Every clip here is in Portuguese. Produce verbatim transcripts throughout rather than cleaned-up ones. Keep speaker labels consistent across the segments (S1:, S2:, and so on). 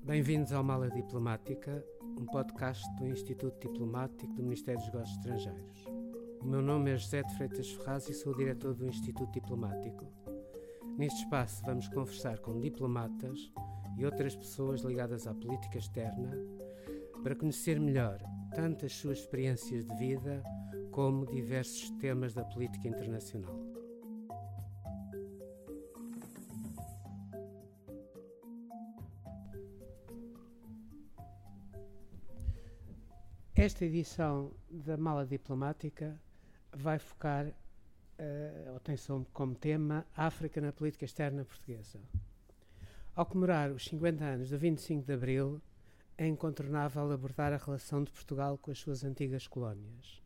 S1: Bem-vindos ao Mala Diplomática, um podcast do Instituto Diplomático do Ministério dos Negócios Estrangeiros. O meu nome é José de Freitas Ferraz e sou o diretor do Instituto Diplomático. Neste espaço vamos conversar com diplomatas e outras pessoas ligadas à política externa para conhecer melhor tanto as suas experiências de vida como diversos temas da política internacional. Esta edição da Mala Diplomática vai focar, uh, ou tem como tema, África na política externa portuguesa. Ao comemorar os cinquenta anos do vinte e cinco de Abril, é incontornável abordar a relação de Portugal com as suas antigas colónias.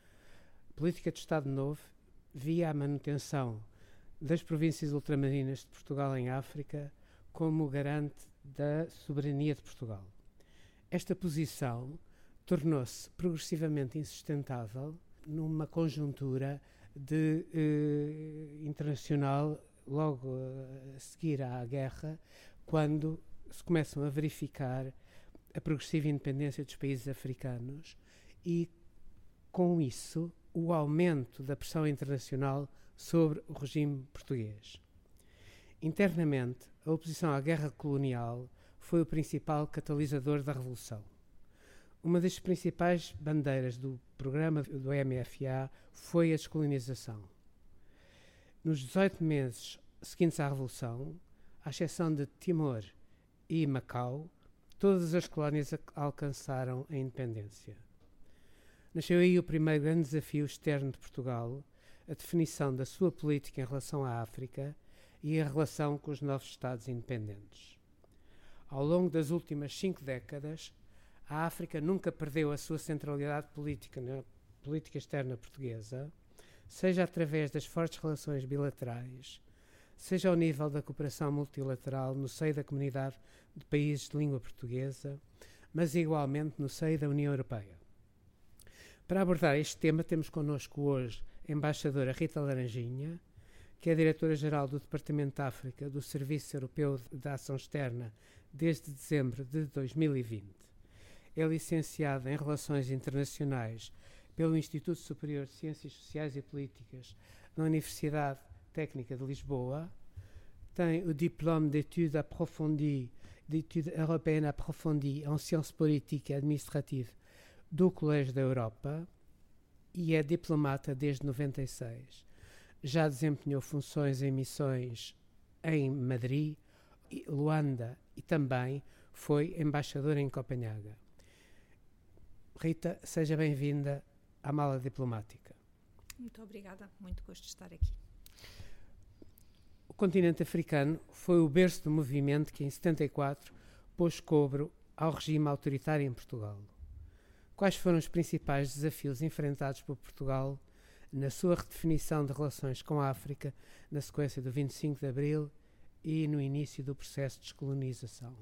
S1: A política de Estado Novo via a manutenção das províncias ultramarinas de Portugal em África como garante da soberania de Portugal. Esta posição tornou-se progressivamente insustentável numa conjuntura de, eh, internacional logo a seguir à guerra, quando se começam a verificar a progressiva independência dos países africanos e, com isso, o aumento da pressão internacional sobre o regime português. Internamente, a oposição à guerra colonial foi o principal catalisador da Revolução. Uma das principais bandeiras do programa do M F A foi a descolonização. Nos dezoito meses seguintes à Revolução, à exceção de Timor e Macau, todas as colónias alcançaram a independência. Nasceu aí o primeiro grande desafio externo de Portugal, a definição da sua política em relação à África e a relação com os novos Estados independentes. Ao longo das últimas cinco décadas, a África nunca perdeu a sua centralidade política na política externa portuguesa, seja através das fortes relações bilaterais, seja ao nível da cooperação multilateral no seio da comunidade de países de língua portuguesa, mas igualmente no seio da União Europeia. Para abordar este tema temos connosco hoje a embaixadora Rita Laranjinha, que é diretora-geral do Departamento de África do Serviço Europeu de Ação Externa desde dezembro de dois mil e vinte. É licenciada em Relações Internacionais pelo Instituto Superior de Ciências Sociais e Políticas da Universidade Técnica de Lisboa, tem o Diplôme d'études approfondies, d'études européennes approfondies en sciences politiques et administratives do Colégio da Europa e é diplomata desde noventa e seis. Já desempenhou funções em missões em Madrid, Luanda e também foi embaixadora em Copenhaga. Rita, seja bem-vinda à Mala Diplomática.
S2: Muito obrigada, muito gosto de estar aqui.
S1: O continente africano foi o berço do movimento que em setenta e quatro pôs cobro ao regime autoritário em Portugal. Quais foram os principais desafios enfrentados por Portugal na sua redefinição de relações com a África na sequência do vinte e cinco de Abril e no início do processo de descolonização?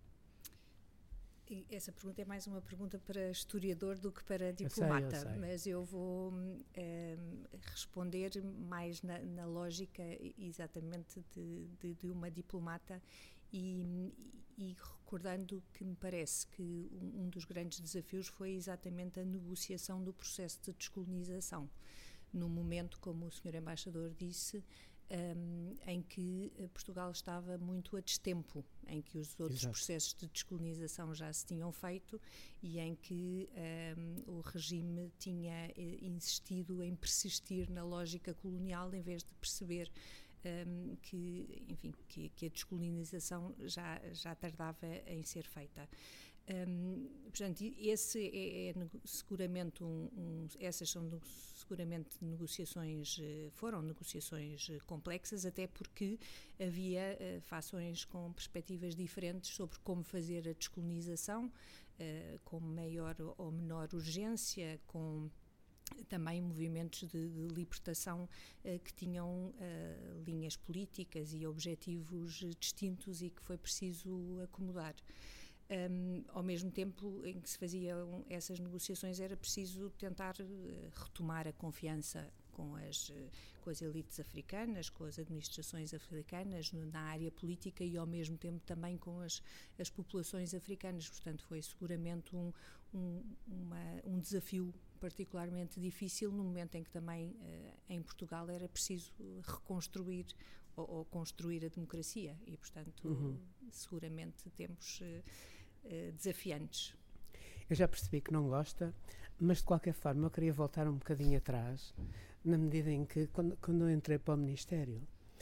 S2: Essa pergunta é mais uma pergunta para historiador do que para diplomata,
S1: eu sei, eu sei.
S2: Mas eu vou eh, responder mais na, na lógica exatamente de, de, de uma diplomata e, e recordando que me parece que um, um dos grandes desafios foi exatamente a negociação do processo de descolonização. No momento, como o senhor embaixador disse, Um, em que Portugal estava muito a destempo, em que os outros Exato. processos de descolonização já se tinham feito e em que um, o regime tinha eh, insistido em persistir na lógica colonial em vez de perceber um, que, enfim, que, que a descolonização já, já tardava em ser feita. Um, portanto, esse é, é seguramente um, um, essas são seguramente negociações, foram negociações complexas, até porque havia uh, fações com perspectivas diferentes sobre como fazer a descolonização, uh, com maior ou menor urgência, com também movimentos de, de libertação uh, que tinham uh, linhas políticas e objetivos distintos e que foi preciso acomodar. Um, ao mesmo tempo em que se faziam essas negociações era preciso tentar uh, retomar a confiança com as, com as elites africanas, com as administrações africanas na área política e ao mesmo tempo também com as, as populações africanas. Portanto, foi seguramente um, um, uma, um desafio particularmente difícil no momento em que também em Portugal era preciso reconstruir ou, ou construir a democracia e, portanto, uhum. seguramente tempos uh, desafiantes.
S1: Eu já percebi que não gosta, mas de qualquer forma eu queria voltar um bocadinho atrás, na medida em que, quando, quando eu entrei para o Ministério,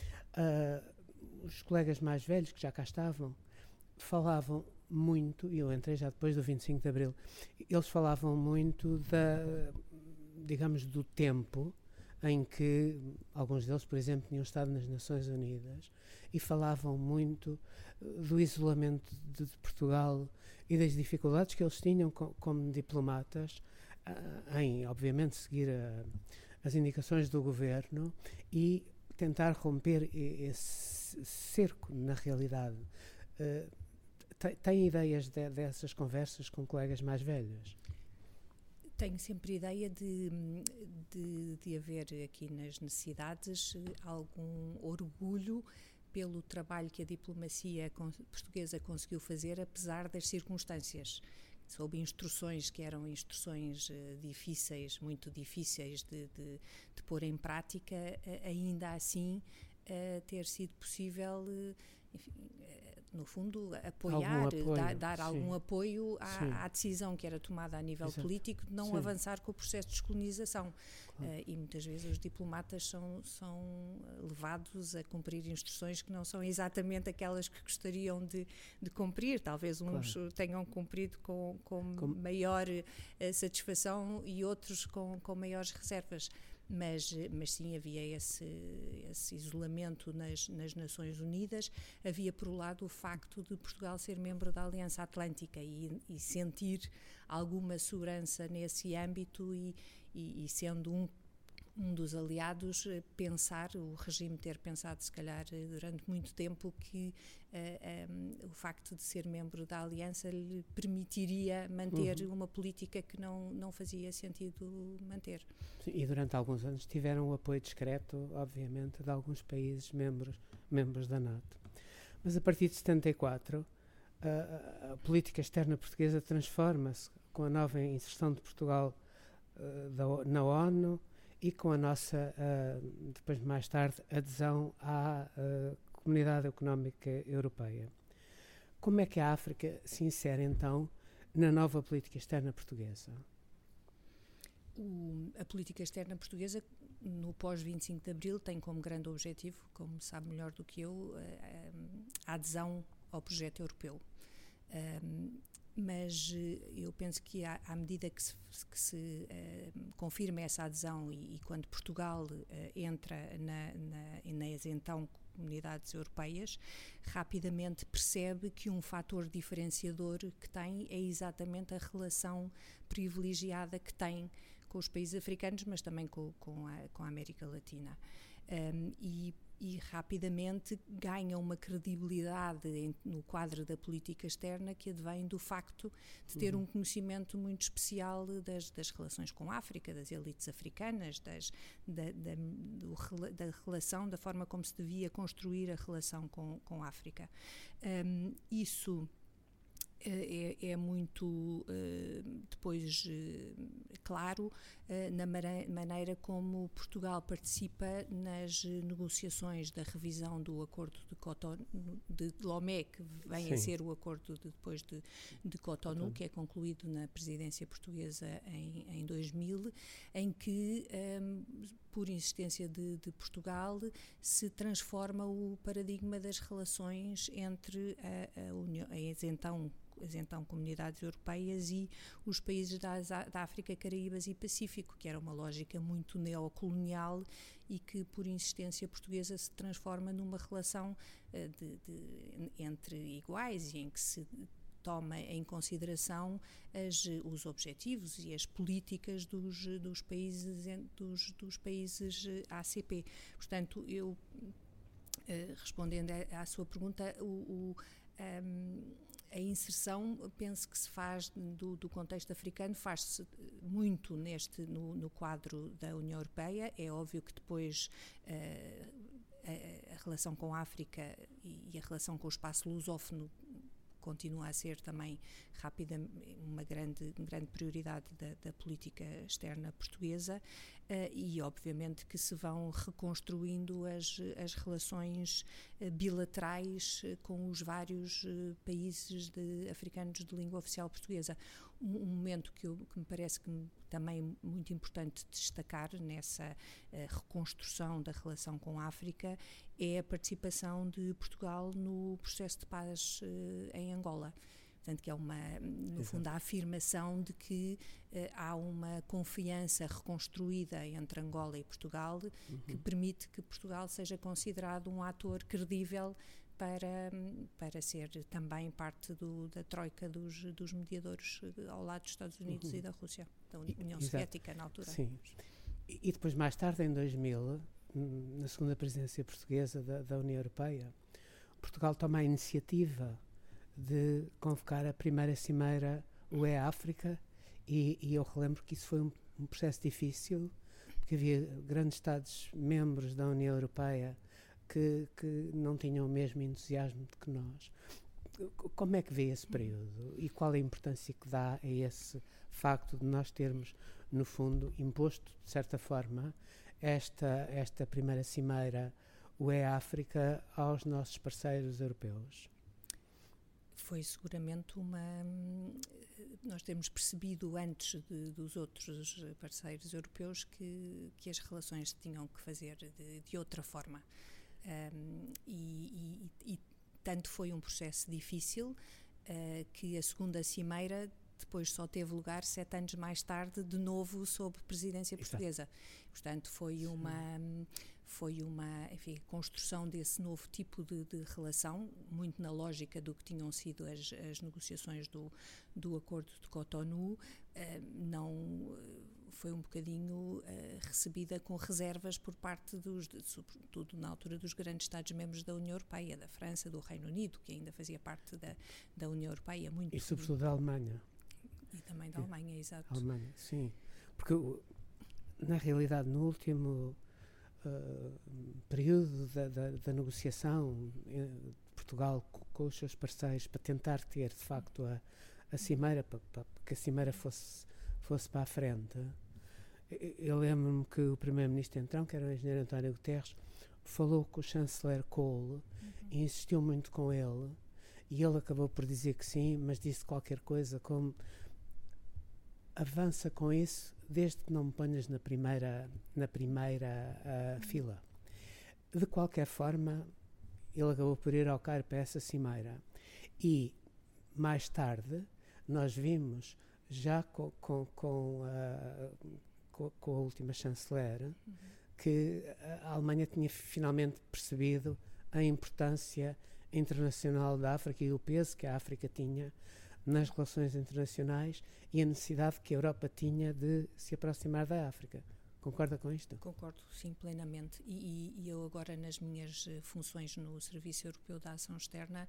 S1: uh, os colegas mais velhos que já cá estavam falavam muito, e eu entrei já depois do vinte e cinco de Abril, eles falavam muito da, digamos, do tempo em que alguns deles, por exemplo, tinham estado nas Nações Unidas e falavam muito do isolamento de, de Portugal e das dificuldades que eles tinham com, como diplomatas uh, em, obviamente, seguir a, as indicações do governo e tentar romper esse cerco na realidade. Uh, tem, tem ideias de, dessas conversas com colegas mais velhos?
S2: Tenho sempre ideia de, de, de haver aqui nas necessidades algum orgulho pelo trabalho que a diplomacia portuguesa conseguiu fazer, apesar das circunstâncias, sob instruções que eram instruções uh, difíceis, muito difíceis de, de, de pôr em prática, uh, ainda assim uh, ter sido possível, uh, enfim, uh, no fundo, apoiar,
S1: algum apoio,
S2: dar, dar algum
S1: sim.
S2: apoio à, à decisão que era tomada a nível Exato. político de não sim. avançar com o processo de descolonização. Claro. Uh, e muitas vezes os diplomatas são, são levados a cumprir instruções que não são exatamente aquelas que gostariam de, de cumprir. Talvez uns claro. tenham cumprido com, com, com maior uh, satisfação e outros com, com maiores reservas. Mas, mas sim, havia esse, esse isolamento nas, nas Nações Unidas. Havia, por um lado, o facto de Portugal ser membro da Aliança Atlântica e, e sentir alguma segurança nesse âmbito e, e, e sendo um, um dos aliados, pensar, o regime ter pensado, se calhar, durante muito tempo, que uh, um, o facto de ser membro da Aliança lhe permitiria manter uhum. uma política que não, não fazia sentido manter.
S1: Sim, e durante alguns anos tiveram o apoio discreto, obviamente, de alguns países membros, membros da NATO. Mas a partir de setenta e quatro, a, a política externa portuguesa transforma-se com a nova inserção de Portugal uh, da, na ONU, e com a nossa, uh, depois mais tarde, adesão à uh, Comunidade Económica Europeia. Como é que a África se insere, então, na nova política externa portuguesa?
S2: O, a política externa portuguesa, no pós vinte e cinco de Abril, tem como grande objetivo, como sabe melhor do que eu, a, a adesão ao projeto europeu. Um, mas eu penso que à, à medida que se, que se uh, confirma essa adesão e, e quando Portugal uh, entra na, na, nas então comunidades europeias, rapidamente percebe que um fator diferenciador que tem é exatamente a relação privilegiada que tem com os países africanos, mas também com, com, a, com a América Latina. Um, e e rapidamente ganha uma credibilidade em, no quadro da política externa que advém do facto de ter uhum. um conhecimento muito especial das, das relações com a África, das elites africanas, das, da, da, do, da relação, da forma como se devia construir a relação com, com a África. Um, isso É, é muito uh, depois uh, claro uh, na maneira como Portugal participa nas negociações da revisão do acordo de Cotonou, de Lomé, que vem Sim. a ser o acordo de, depois de, de Cotonou, que é concluído na presidência portuguesa em, em dois mil, em que, um, por insistência de, de Portugal, se transforma o paradigma das relações entre a, a União, as então as então comunidades europeias e os países da, da África, Caraíbas e Pacífico, que era uma lógica muito neocolonial e que, por insistência portuguesa, se transforma numa relação uh, de, de, entre iguais e em que se toma em consideração as, os objetivos e as políticas dos, dos, países, dos, dos países A C P. Portanto, eu, uh, respondendo à sua pergunta, o, o um, a inserção, penso que se faz do, do contexto africano, faz-se muito neste, no, no quadro da União Europeia. É óbvio que depois uh, a, a relação com a África e, e a relação com o espaço lusófono continua a ser também rápida, uma grande, grande prioridade da, da política externa portuguesa, uh, e obviamente que se vão reconstruindo as, as relações uh, bilaterais uh, com os vários uh, países de, africanos de língua oficial portuguesa. Um, um momento que, eu, que me parece que me, também muito importante destacar nessa uh, reconstrução da relação com a África é a participação de Portugal no processo de paz uh, em Angola. Portanto, que é uma, no fundo, a afirmação de que uh, há uma confiança reconstruída entre Angola e Portugal, uhum. que permite que Portugal seja considerado um ator credível para, para ser também parte do, da troika dos, dos mediadores ao lado dos Estados Unidos uhum. e da Rússia, da União Exato. Soviética na altura.
S1: Sim. E, e depois, mais tarde, em dois mil, na segunda presidência portuguesa da, da União Europeia, Portugal toma a iniciativa de convocar a primeira cimeira U E-África e, e eu relembro que isso foi um, um processo difícil, porque havia grandes Estados-membros da União Europeia que, que não tinham o mesmo entusiasmo que nós. Como é que vê esse período e qual a importância que dá a esse facto de nós termos, no fundo, imposto, de certa forma, esta, esta primeira cimeira U E-África aos nossos parceiros europeus?
S2: Foi seguramente uma... Nós temos percebido antes de, dos outros parceiros europeus que, que as relações tinham que fazer de, de outra forma. Um, e, e, e tanto foi um processo difícil uh, que a segunda cimeira depois só teve lugar sete anos mais tarde, de novo sob presidência portuguesa. Exato. Portanto, foi uma... Foi uma enfim, construção desse novo tipo de, de relação, muito na lógica do que tinham sido as, as negociações do, do Acordo de Cotonou. Uh, não foi um bocadinho uh, recebida com reservas por parte dos, de, sobretudo na altura dos grandes Estados-membros da União Europeia, da França, do Reino Unido, que ainda fazia parte da, da União Europeia. Muito,
S1: e sobretudo da Alemanha.
S2: E também da Alemanha, exato.
S1: A Alemanha, sim. Porque, na realidade, no último... Uh, período da, da, da negociação de Portugal com, com os seus parceiros para tentar ter de facto a, a cimeira, para, para que a cimeira fosse, fosse para a frente. Eu, eu lembro-me que o primeiro-ministro então, que era o engenheiro António Guterres, falou com o chanceler Kohl uhum. e insistiu muito com ele, e ele acabou por dizer que sim, mas disse qualquer coisa como: avança com isso desde que não me ponhas na primeira, na primeira uh, fila. De qualquer forma, ele acabou por ir ao Cairo para essa cimeira. E, mais tarde, nós vimos, já com, com, com, uh, com, com a última chanceler, uhum. que a Alemanha tinha finalmente percebido a importância internacional da África e o peso que a África tinha nas relações internacionais e a necessidade que a Europa tinha de se aproximar da África. Concorda com isto?
S2: Concordo, sim, plenamente. E, e eu agora, nas minhas funções no Serviço Europeu da Ação Externa,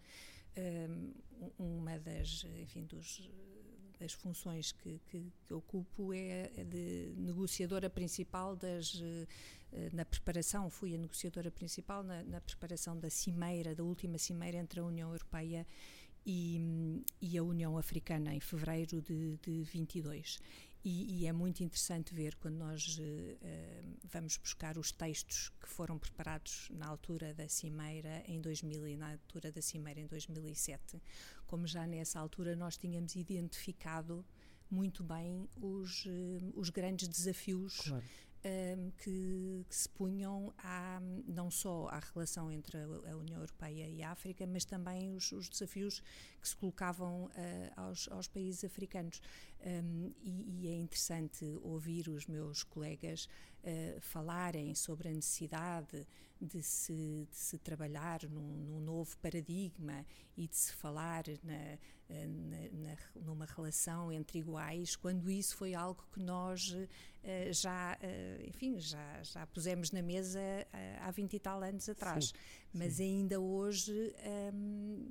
S2: um, uma das, enfim, dos, das funções que, que, que ocupo é a de negociadora principal das, na preparação, fui a negociadora principal na, na preparação da cimeira, da última cimeira entre a União Europeia E, e a União Africana em fevereiro de, de vinte e dois. E, e é muito interessante ver quando nós uh, vamos buscar os textos que foram preparados na altura da cimeira em dois mil e na altura da cimeira em dois mil e sete, como já nessa altura nós tínhamos identificado muito bem os, uh, os grandes desafios. Claro. Um, que, que se punham à, não só à relação entre a, a União Europeia e a África, mas também os, os desafios que se colocavam uh, aos, aos países africanos. Um, e, e é interessante ouvir os meus colegas uh, falarem sobre a necessidade de se, de se trabalhar num, num novo paradigma e de se falar na, na, na, numa relação entre iguais, quando isso foi algo que nós uh, já, uh, enfim, já, já pusemos na mesa uh, há vinte e tal anos atrás. Sim, mas sim. Ainda hoje um,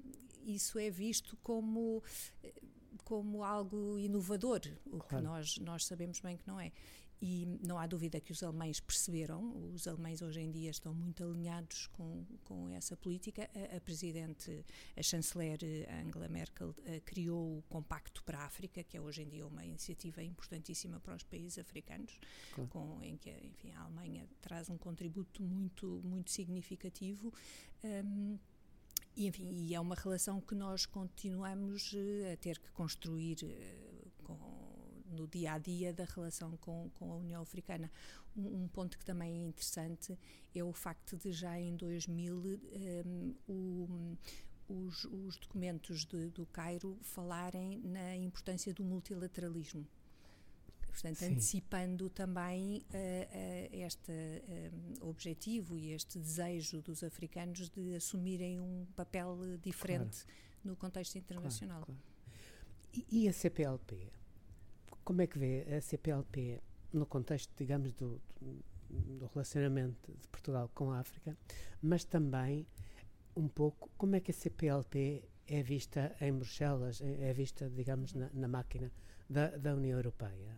S2: isso é visto como, como algo inovador, o claro. que nós, nós sabemos bem que não é. E não há dúvida que os alemães perceberam, os alemães hoje em dia estão muito alinhados com, com essa política. A, a Presidente, a Chanceler Angela Merkel, uh, criou o Compacto para a África, que é hoje em dia uma iniciativa importantíssima para os países africanos, claro. com, em que enfim, a Alemanha traz um contributo muito, muito significativo. Um, e, enfim, e é uma relação que nós continuamos uh, a ter que construir uh, com no dia a dia da relação com, com a União Africana. Um, um ponto que também é interessante é o facto de já em dois mil um, o, os, os documentos de, do Cairo falarem na importância do multilateralismo. Portanto, Sim. antecipando também uh, uh, este um, objetivo e este desejo dos africanos de assumirem um papel diferente claro. no contexto internacional.
S1: Claro, claro. E, e a C P L P? Como é que vê a C P L P no contexto, digamos, do, do relacionamento de Portugal com a África, mas também um pouco como é que a C P L P é vista em Bruxelas, é vista, digamos, na, na máquina da, da União Europeia?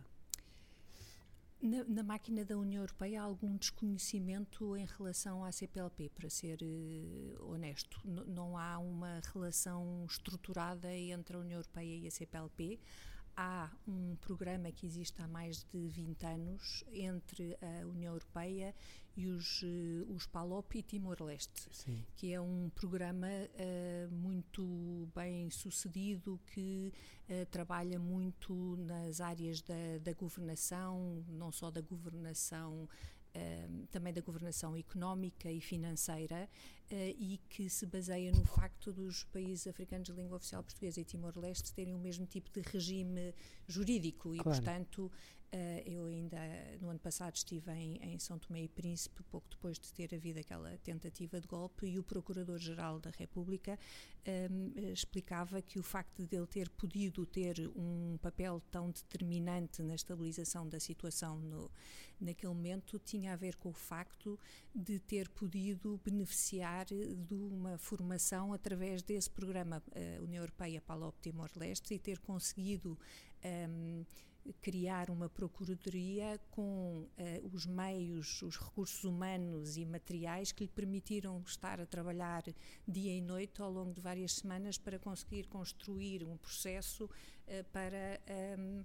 S2: Na, na máquina da União Europeia há algum desconhecimento em relação à C P L P, para ser uh, honesto. N- não há uma relação estruturada entre a União Europeia e a C P L P. Há um programa que existe há mais de vinte anos entre a União Europeia e os, uh, os PALOP e Timor-Leste, Sim. que é um programa uh, muito bem sucedido, que uh, trabalha muito nas áreas da, da governação, não só da governação, Uh, também da governação económica e financeira, uh, e que se baseia no facto dos países africanos de língua oficial portuguesa e Timor-Leste terem o mesmo tipo de regime jurídico e, claro. portanto, uh, eu ainda no ano passado estive em, em São Tomé e Príncipe, pouco depois de ter havido aquela tentativa de golpe, e o Procurador-Geral da República um, explicava que o facto de ele ter podido ter um papel tão determinante na estabilização da situação no, naquele momento tinha a ver com o facto de ter podido beneficiar de uma formação através desse programa uh, União Europeia PALOP Timor-Leste e ter conseguido um, criar uma procuradoria com uh, os meios, os recursos humanos e materiais que lhe permitiram estar a trabalhar dia e noite ao longo de várias semanas para conseguir construir um processo uh, para um,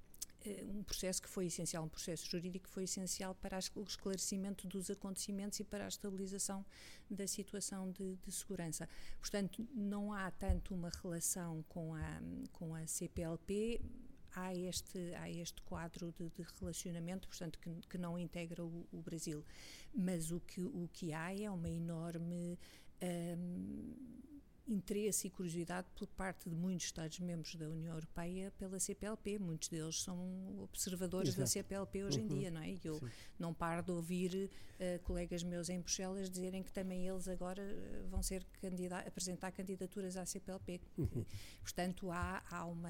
S2: um processo que foi essencial, um processo jurídico que foi essencial para o esclarecimento dos acontecimentos e para a estabilização da situação de, de segurança. Portanto, não há tanto uma relação com a, com a C P L P, há este, há este quadro de, de relacionamento, portanto, que, que não integra o, o Brasil. Mas o que, o que há é uma enorme um, interesse e curiosidade por parte de muitos Estados-membros da União Europeia pela C P L P. Muitos deles são observadores Exato. da C P L P hoje uhum. em dia, não é? E eu Sim. não paro de ouvir uh, colegas meus em Bruxelas dizerem que também eles agora uh, vão ser candida- apresentar candidaturas à C P L P. Uhum. Portanto, há, há uma...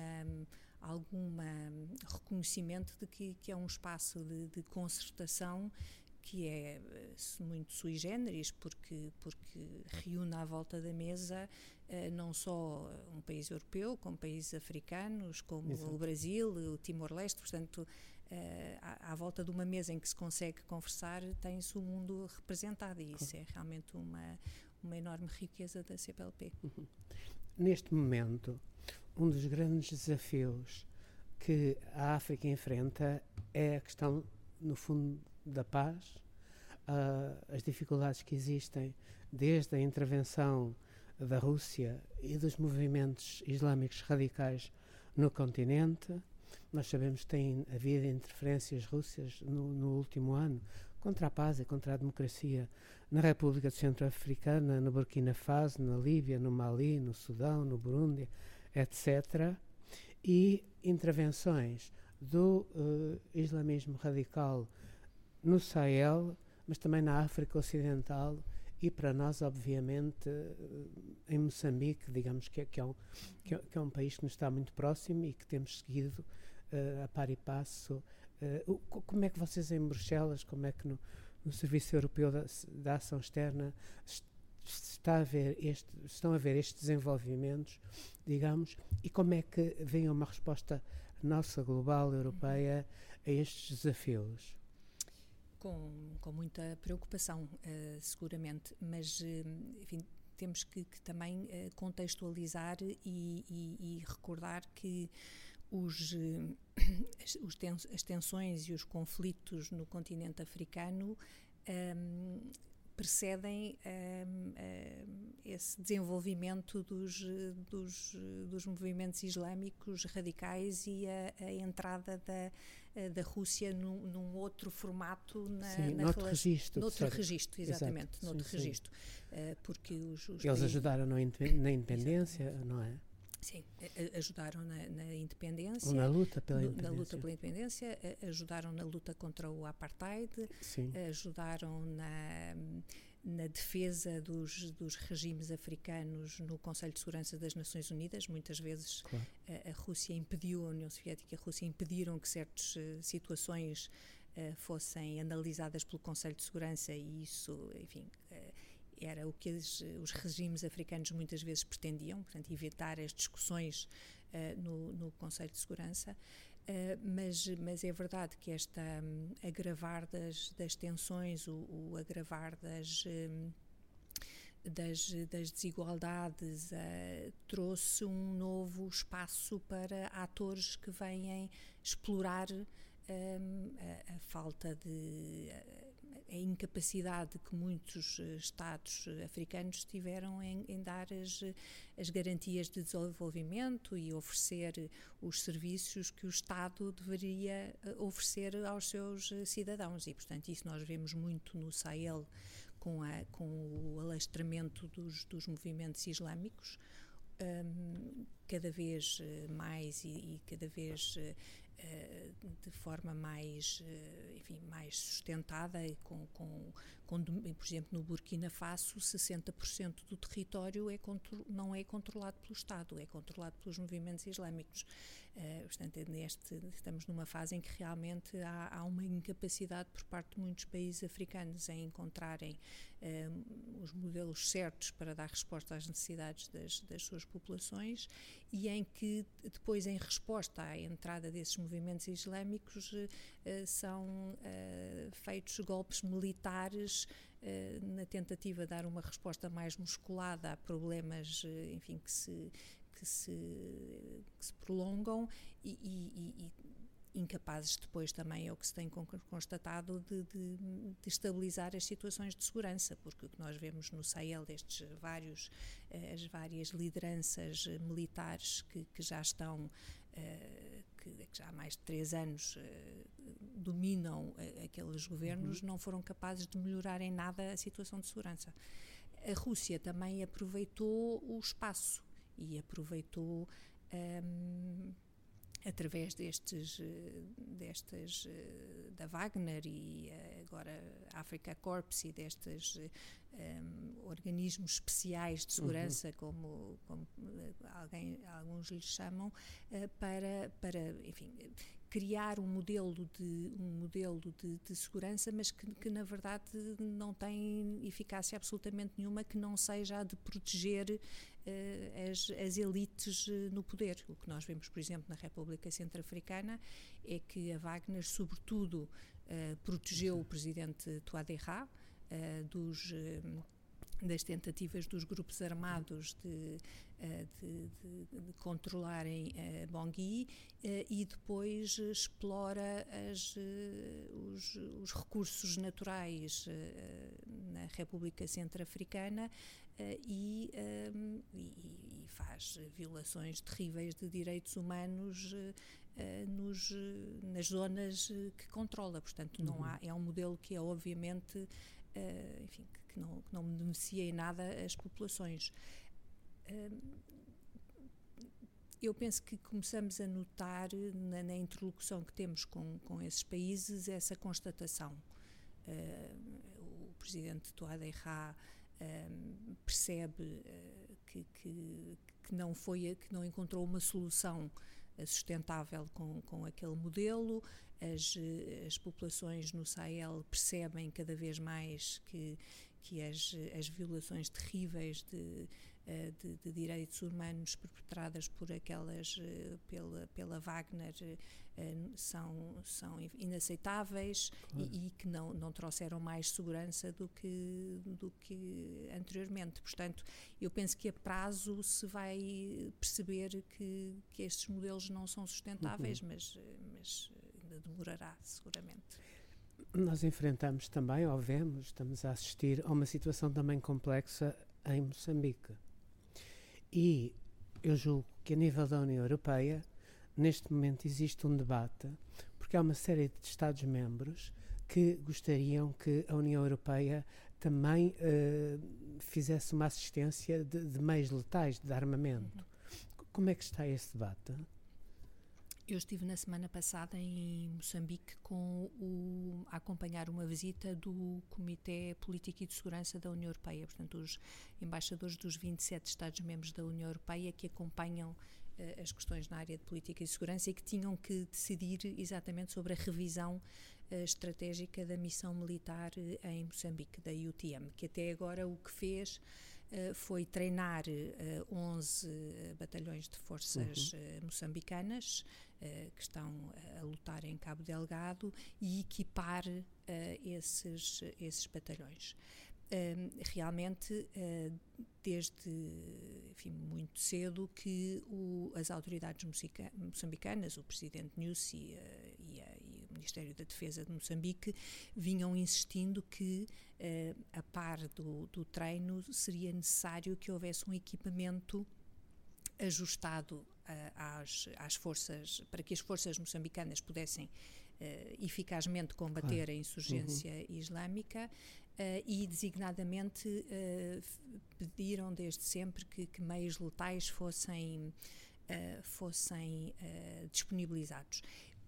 S2: algum reconhecimento de que, que é um espaço de, de concertação que é muito sui generis, porque, porque reúne à volta da mesa uh, não só um país europeu, como países africanos, como Exato. o Brasil, o Timor-Leste, portanto, uh, à, à volta de uma mesa em que se consegue conversar, tem-se o mundo representado, e isso é realmente uma, uma enorme riqueza da C P L P.
S1: Uhum. Neste momento, um dos grandes desafios que a África enfrenta é a questão, no fundo, da paz, uh, as dificuldades que existem desde a intervenção da Rússia e dos movimentos islâmicos radicais no continente. Nós sabemos que tem havido interferências russas no, no último ano contra a paz e contra a democracia na República Centro-Africana, no Burkina Faso, na Líbia, no Mali, no Sudão, no Burundi, etcétera. E intervenções do uh, islamismo radical no Sahel, mas também na África Ocidental e, para nós, obviamente, uh, em Moçambique, digamos que é, que, é um, que, é, que é um país que nos está muito próximo e que temos seguido uh, a par e passo. Uh, o, como é que vocês em Bruxelas, como é que no, no Serviço Europeu da, da Ação Externa está a ver este, estão a ver estes desenvolvimentos, digamos, e como é que vem uma resposta nossa, global, europeia, a estes desafios?
S2: Com, com muita preocupação, uh, seguramente, mas, uh, enfim, temos que, que também uh, contextualizar e, e, e recordar que os, uh, os tens, as tensões e os conflitos no continente africano um, precedem um, um, esse desenvolvimento dos, dos, dos movimentos islâmicos radicais e a, a entrada da da Rússia num, num outro formato na,
S1: sim,
S2: na
S1: noutro
S2: relação,
S1: registro,
S2: noutro registro, exatamente,
S1: exato,
S2: noutro
S1: sim,
S2: registro,
S1: sim.
S2: Uh, porque os, os
S1: eles
S2: países,
S1: ajudaram na independência, exatamente. Não é?
S2: Sim, ajudaram na, na independência,
S1: na luta pela
S2: no,
S1: independência,
S2: na luta pela independência, ajudaram na luta contra o apartheid,
S1: sim.
S2: ajudaram na na defesa dos, dos regimes africanos no Conselho de Segurança das Nações Unidas. Muitas vezes
S1: claro.
S2: a, a Rússia impediu, a União Soviética e a Rússia impediram que certas uh, situações uh, fossem analisadas pelo Conselho de Segurança, e isso, enfim, uh, era o que os, os regimes africanos muitas vezes pretendiam, portanto, evitar as discussões uh, no, no Conselho de Segurança. Uh, mas, mas é verdade que este um, agravar das, das tensões, o, o agravar das, um, das, das desigualdades, uh, trouxe um novo espaço para atores que vêm explorar um, a, a falta de... A, a incapacidade que muitos Estados africanos tiveram em, em dar as, as garantias de desenvolvimento e oferecer os serviços que o Estado deveria oferecer aos seus cidadãos. E, portanto, isso nós vemos muito no Sahel, com, a, com o alastramento dos, dos movimentos islâmicos, um, cada vez mais e, e cada vez... Uh, de forma mais, uh, enfim, mais sustentada, e com, com, com, por exemplo, no Burkina Faso, sessenta por cento do território é contro- não é controlado pelo Estado, é controlado pelos movimentos islâmicos. Uh, portanto, neste, estamos numa fase em que realmente há, há uma incapacidade por parte de muitos países africanos em encontrarem uh, os modelos certos para dar resposta às necessidades das, das suas populações, e em que depois, em resposta à entrada desses movimentos islâmicos, uh, são uh, feitos golpes militares uh, na tentativa de dar uma resposta mais musculada a problemas, uh, enfim, que se, que se, que se prolongam e, e, e incapazes depois também, é o que se tem constatado, de, de, de estabilizar as situações de segurança, porque o que nós vemos no Sahel, destes vários, as várias lideranças militares que, que já estão, que, que já há mais de três anos dominam aqueles governos, uhum. não foram capazes de melhorar em nada a situação de segurança. A Rússia também aproveitou o espaço e aproveitou... Um, através destes, destas, da Wagner e agora Africa Corps e destes um, organismos especiais de segurança, uhum. como, como alguém, alguns lhes chamam, uh, para, para, enfim, criar um modelo de, um modelo de, de segurança, mas que, que na verdade não tem eficácia absolutamente nenhuma, que não seja a de proteger uh, as, as elites uh, no poder. O que nós vemos, por exemplo, na República Centro-Africana é que a Wagner, sobretudo, uh, protegeu o presidente Touadéra uh, dos... Uh, das tentativas dos grupos armados de, de, de, de controlarem uh, Bangui, uh, e depois explora as, uh, os, os recursos naturais uh, na República Centro-Africana uh, e, um, e, e faz violações terríveis de direitos humanos uh, uh, nos, nas zonas que controla. Portanto, não há, é um modelo que é obviamente, uh, enfim, que não, que não beneficia em nada as populações. Eu penso que começamos a notar na, na interlocução que temos com, com esses países essa constatação. O presidente Touadéra percebe que, que, que, não foi, que não encontrou uma solução sustentável com, com aquele modelo, as, as populações no Sahel percebem cada vez mais que, que as, as violações terríveis de, de, de direitos humanos perpetradas por aquelas, pela, pela Wagner, são, são inaceitáveis, claro. e, e que não, não trouxeram mais segurança do que, do que anteriormente. Portanto, eu penso que a prazo se vai perceber que, que estes modelos não são sustentáveis, uhum. mas, mas ainda demorará, seguramente.
S1: Nós enfrentamos também, ou vemos, estamos a assistir a uma situação também complexa em Moçambique. E eu julgo que a nível da União Europeia, neste momento existe um debate, porque há uma série de Estados-membros que gostariam que a União Europeia também uh, fizesse uma assistência de, de meios letais, de armamento. Uhum. Como é que está esse debate?
S2: Eu estive na semana passada em Moçambique com o, a acompanhar uma visita do Comitê Político e de Segurança da União Europeia, portanto os embaixadores dos vinte e sete Estados-membros da União Europeia que acompanham uh, as questões na área de política e segurança e que tinham que decidir exatamente sobre a revisão uh, estratégica da missão militar uh, em Moçambique, da U T M, que até agora o que fez Uh, foi treinar uh, onze uh, batalhões de forças uhum. uh, moçambicanas uh, que estão uh, a lutar em Cabo Delgado e equipar uh, esses, esses batalhões. Uh, realmente, uh, desde enfim, muito cedo que o, as autoridades moçambicanas, o presidente Nyusi uh, e, a, e o Ministério da Defesa de Moçambique, vinham insistindo que Uh, a par do, do treino seria necessário que houvesse um equipamento ajustado uh, às, às forças, para que as forças moçambicanas pudessem uh, eficazmente combater claro. a insurgência uhum. islâmica uh, e designadamente uh, pediram desde sempre que, que meios letais fossem, uh, fossem uh, disponibilizados.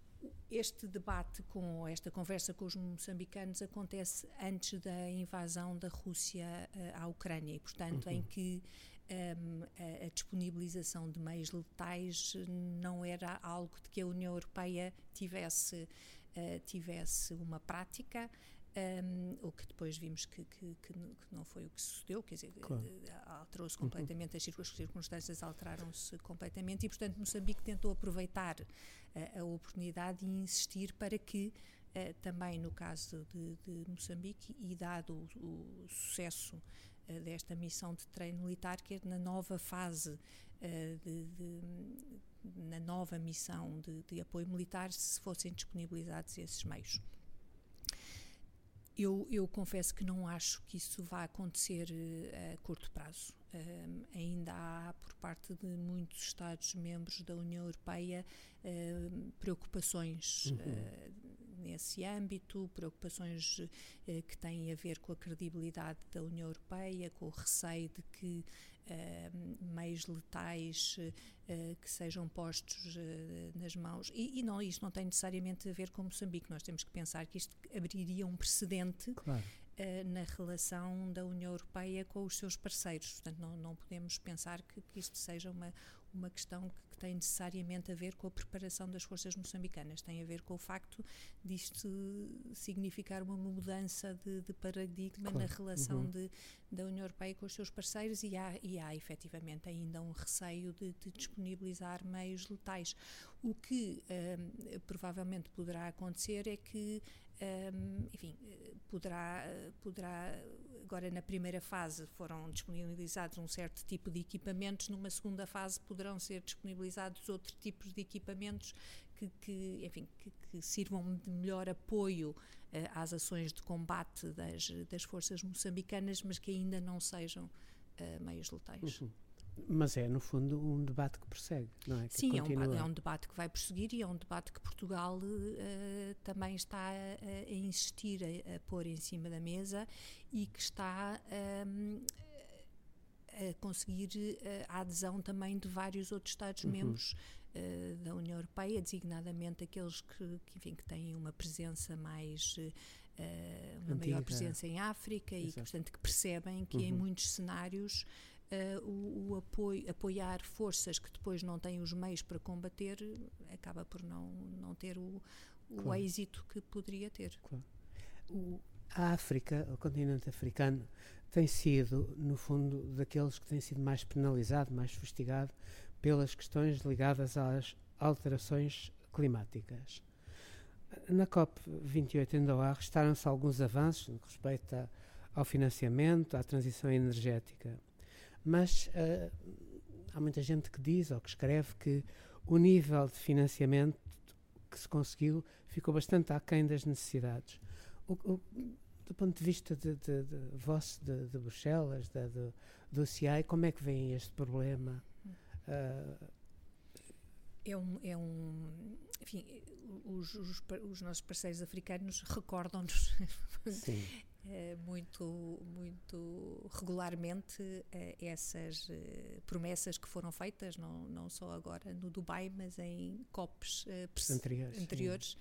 S2: Este debate, com esta conversa com os moçambicanos, acontece antes da invasão da Rússia uh, à Ucrânia e, portanto, uhum. em que um, a, a disponibilização de meios letais não era algo de que a União Europeia tivesse, uh, tivesse uma prática. Um, o que depois vimos que, que, que não foi o que sucedeu, quer dizer, claro. alterou-se completamente, uhum. as circunstâncias alteraram-se completamente e, portanto, Moçambique tentou aproveitar uh, a oportunidade e insistir para que, uh, também no caso de, de Moçambique, e dado o, o sucesso uh, desta missão de treino militar, que é na nova fase, uh, de, de, na nova missão de, de apoio militar, se fossem disponibilizados esses meios. Eu, eu confesso que não acho que isso vá acontecer uh, a curto prazo. Um, ainda há, por parte de muitos Estados-membros da União Europeia, uh, preocupações uhum. uh, nesse âmbito, preocupações uh, que têm a ver com a credibilidade da União Europeia, com o receio de que uh, meios letais uh, que sejam postos uh, nas mãos, e, e não, isto não tem necessariamente a ver com Moçambique, nós temos que pensar que isto abriria um precedente claro. uh, na relação da União Europeia com os seus parceiros, portanto não, não podemos pensar que, que isto seja uma, uma questão que, que tem necessariamente a ver com a preparação das forças moçambicanas, tem a ver com o facto disto significar uma mudança de, de paradigma claro. na relação uhum. de, da União Europeia com os seus parceiros e há, e há efetivamente ainda um receio de, de disponibilizar meios letais. O que um, provavelmente poderá acontecer é que, um, enfim, poderá, poderá, agora na primeira fase foram disponibilizados um certo tipo de equipamentos, numa segunda fase poderão ser disponibilizados outros tipos de equipamentos que, que enfim, que, que sirvam de melhor apoio uh, às ações de combate das, das forças moçambicanas, mas que ainda não sejam uh, meios letais.
S1: Uhum. Mas é, no fundo, um debate que prossegue, não é? Que
S2: Sim, é um, é um debate que vai prosseguir e é um debate que Portugal uh, também está a, a insistir a, a pôr em cima da mesa e que está um, a conseguir a adesão também de vários outros Estados-membros uhum. uh, da União Europeia, designadamente aqueles que, que, enfim, que têm uma presença mais... Uh, uma Antiga. maior presença em África Exato. e que, portanto, que percebem que uhum. em muitos cenários Uh, o, o apoio, apoiar forças que depois não têm os meios para combater acaba por não, não ter o, o
S1: claro.
S2: êxito que poderia ter.
S1: Claro. O, a África, o continente africano, tem sido, no fundo, daqueles que têm sido mais penalizado, mais fustigado pelas questões ligadas às alterações climáticas. Na COP vinte e oito em Doha restaram-se alguns avanços no que respeita ao financiamento, à transição energética, mas uh, há muita gente que diz ou que escreve que o nível de financiamento que se conseguiu ficou bastante aquém das necessidades. O, o, do ponto de vista de, de, de vosso, de, de Bruxelas, de, de, do C I, como é que vem este problema? Uh,
S2: É um, é um, enfim, os, os, os nossos parceiros africanos recordam-nos muito, muito regularmente essas promessas que foram feitas, não, não só agora no Dubai, mas em COPs
S1: anteriores.
S2: anteriores.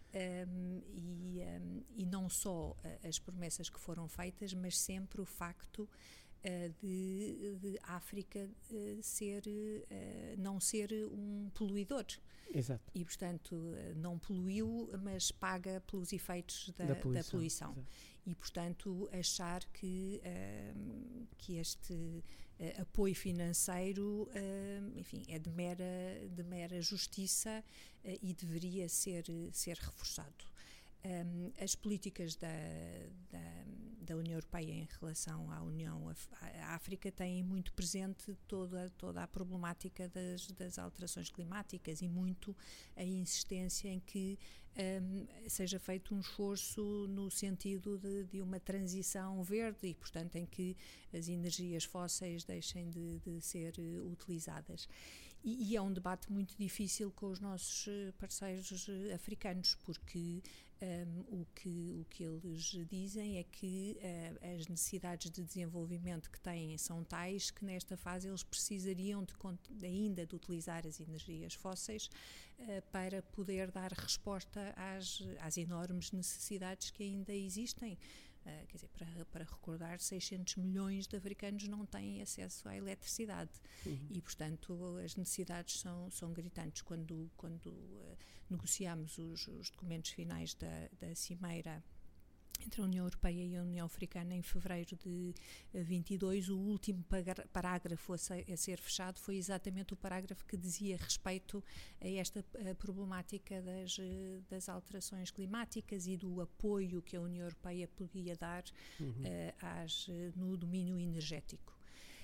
S2: Um, e, um, e não só as promessas que foram feitas, mas sempre o facto uh, de, de África uh, ser, uh, não ser um poluidor.
S1: Exato.
S2: E, portanto, uh, não poluiu, mas paga pelos efeitos da,
S1: da poluição.
S2: Da poluição. E, portanto, achar que, uh, que este uh, apoio financeiro, uh, enfim, é de mera, de mera justiça uh, e deveria ser, ser reforçado. Um, as políticas da, da, da União Europeia em relação à União à África têm muito presente toda, toda a problemática das, das alterações climáticas e muito a insistência em que um, seja feito um esforço no sentido de, de uma transição verde e, portanto, em que as energias fósseis deixem de, de ser utilizadas. E, e é um debate muito difícil com os nossos parceiros africanos, porque um, o, que, o que eles dizem é que uh, as necessidades de desenvolvimento que têm são tais que nesta fase eles precisariam de, ainda de utilizar as energias fósseis uh, para poder dar resposta às, às enormes necessidades que ainda existem. Uh, quer dizer, para, para recordar, seiscentos milhões de africanos não têm acesso à eletricidade. Uhum. E, portanto, as necessidades são, são gritantes. Quando, quando uh, negociamos os, os documentos finais da, da Cimeira entre a União Europeia e a União Africana em fevereiro de vinte e dois, o último parágrafo a ser fechado foi exatamente o parágrafo que dizia respeito a esta a problemática das, das alterações climáticas e do apoio que a União Europeia podia dar uhum. uh, às, no domínio energético.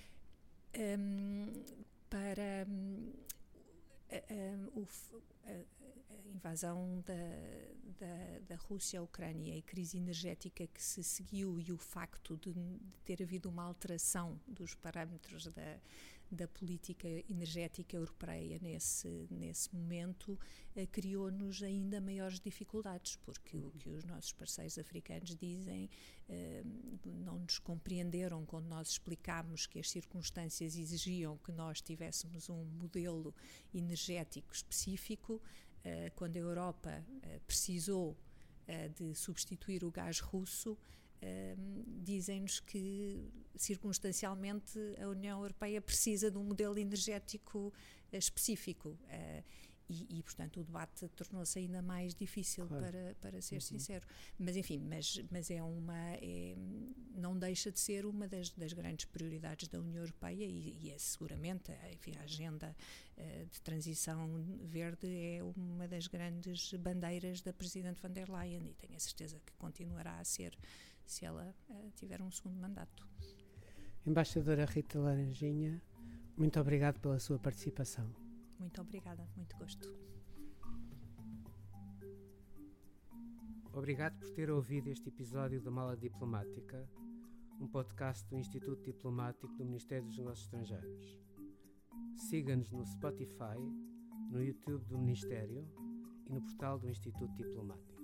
S2: Um, para um, uh, uh, o a invasão da, da, da Rússia à Ucrânia e a crise energética que se seguiu e o facto de, de ter havido uma alteração dos parâmetros da, da política energética europeia nesse, nesse momento eh, criou-nos ainda maiores dificuldades, porque o que os nossos parceiros africanos dizem eh, não nos compreenderam quando nós explicámos que as circunstâncias exigiam que nós tivéssemos um modelo energético específico. Uh, quando a Europa uh, precisou uh, de substituir o gás russo, uh, dizem-nos que circunstancialmente a União Europeia precisa de um modelo energético uh, específico uh, e, e, portanto, o debate tornou-se ainda mais difícil, claro. para, para ser uhum. sincero. Mas, enfim, mas, mas é uma, é, não deixa de ser uma das, das grandes prioridades da União Europeia e, e é seguramente, enfim, a agenda uh, de transição verde é uma das grandes bandeiras da Presidente von der Leyen e tenho a certeza que continuará a ser se ela uh, tiver um segundo mandato.
S1: Embaixadora Rita Laranjinha, muito obrigado pela sua participação.
S2: Muito obrigada, muito gosto.
S1: Obrigado por ter ouvido este episódio da Mala Diplomática, um podcast do Instituto Diplomático do Ministério dos Negócios Estrangeiros. Siga-nos no Spotify, no YouTube do Ministério e no portal do Instituto Diplomático.